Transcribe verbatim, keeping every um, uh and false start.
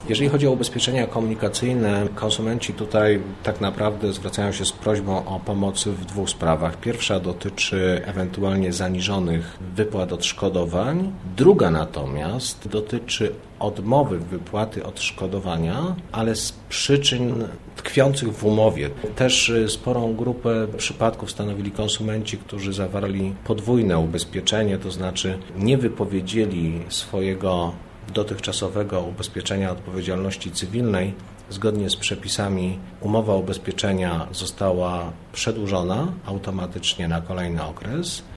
Jeżeli chodzi o ubezpieczenia komunikacyjne, konsumenci tutaj tak naprawdę zwracają się z prośbą o pomoc w dwóch sprawach. Pierwsza dotyczy ewentualnie zaniżonych wypłat odszkodowań, druga natomiast dotyczy odmowy wypłaty odszkodowania, ale z przyczyn tkwiących w umowie. Też sporą grupę przypadków stanowili konsumenci, którzy zawarli podwójne ubezpieczenie, to znaczy nie wypowiedzieli swojego dotychczasowego ubezpieczenia odpowiedzialności cywilnej. Zgodnie z przepisami umowa ubezpieczenia została przedłużona automatycznie na kolejny okres.